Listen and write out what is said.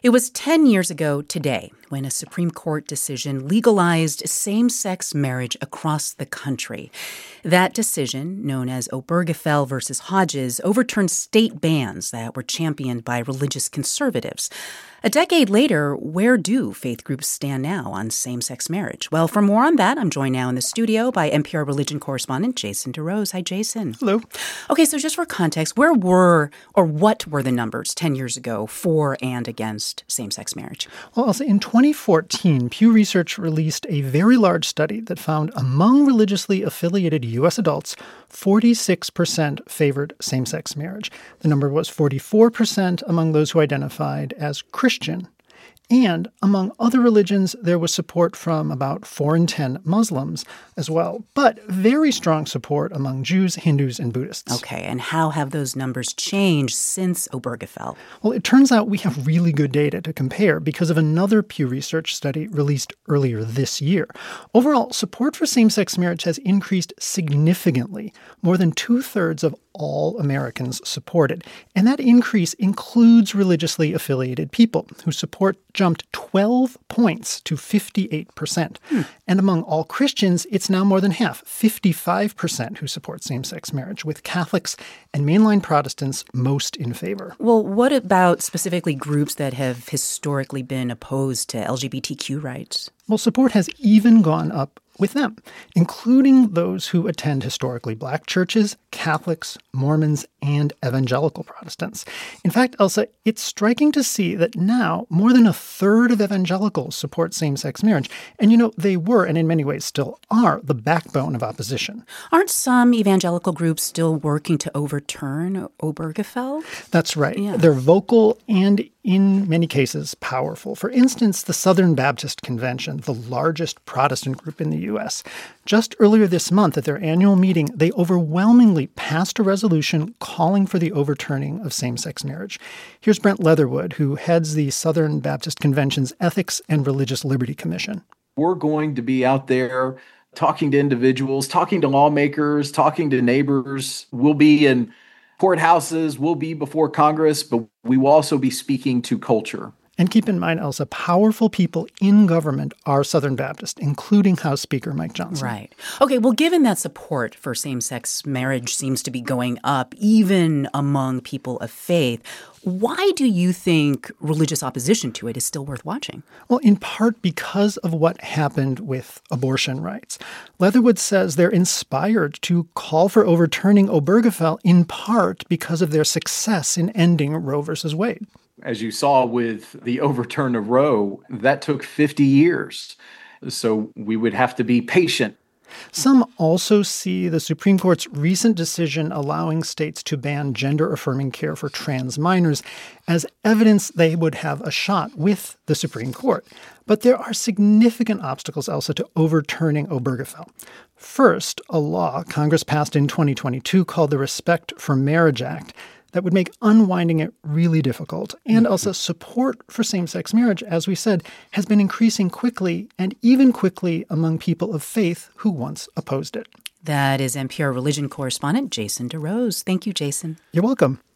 It was 10 years ago today when a Supreme Court decision legalized same-sex marriage across the country. That decision, known as Obergefell versus Hodges, overturned state bans that were championed by religious conservatives. A decade later, where do faith groups stand now on same-sex marriage? Well, for more on that, I'm joined now in the studio by NPR religion correspondent Jason DeRose. Hi, Jason. Hello. Okay, so just for context, what were the numbers 10 years ago for and against same-sex marriage? Well, Elsa, in 2014, Pew Research released a very large study that found among religiously affiliated U.S. adults, 46% favored same-sex marriage. The number was 44% among those who identified as Christian. And among other religions, there was support from about 4 in 10 Muslims as well, but very strong support among Jews, Hindus, and Buddhists. Okay, and how have those numbers changed since Obergefell? Well, it turns out we have really good data to compare because of another Pew Research study released earlier this year. Overall, support for same-sex marriage has increased significantly. More than 2/3 of all Americans support it. And that increase includes religiously affiliated people whose support jumped 12 points to 58%. And among all Christians, it's now more than half, 55% who support same-sex marriage, with Catholics and mainline Protestants most in favor. Well, what about specifically groups that have historically been opposed to LGBTQ rights? Well, support has even gone up with them, including those who attend historically Black churches, Catholics, Mormons, and evangelical Protestants. In fact, Elsa, it's striking to see that now more than 1/3 of evangelicals support same-sex marriage. And, they were, and in many ways still are, the backbone of opposition. Aren't some evangelical groups still working to overturn Obergefell? That's right. Yeah. They're vocal and, in many cases, powerful. For instance, the Southern Baptist Convention, the largest Protestant group in the U.S., just earlier this month at their annual meeting, they overwhelmingly passed a resolution calling for the overturning of same-sex marriage. Here's Brent Leatherwood, who heads the Southern Baptist Convention's Ethics and Religious Liberty Commission. We're going to be out there talking to individuals, talking to lawmakers, talking to neighbors. We'll be in courthouses, we'll be before Congress, but we will also be speaking to culture. And keep in mind, Elsa, powerful people in government are Southern Baptist, including House Speaker Mike Johnson. Right. Okay, well, given that support for same-sex marriage seems to be going up even among people of faith, why do you think religious opposition to it is still worth watching? Well, in part because of what happened with abortion rights. Leatherwood says they're inspired to call for overturning Obergefell in part because of their success in ending Roe versus Wade. As you saw with the overturn of Roe, that took 50 years. So we would have to be patient. Some also see the Supreme Court's recent decision allowing states to ban gender-affirming care for trans minors as evidence they would have a shot with the Supreme Court. But there are significant obstacles, Elsa, to overturning Obergefell. First, a law Congress passed in 2022 called the Respect for Marriage Act that would make unwinding it really difficult. And also support for same-sex marriage, as we said, has been increasing quickly and even quickly among people of faith who once opposed it. That is NPR religion correspondent Jason DeRose. Thank you, Jason. You're welcome.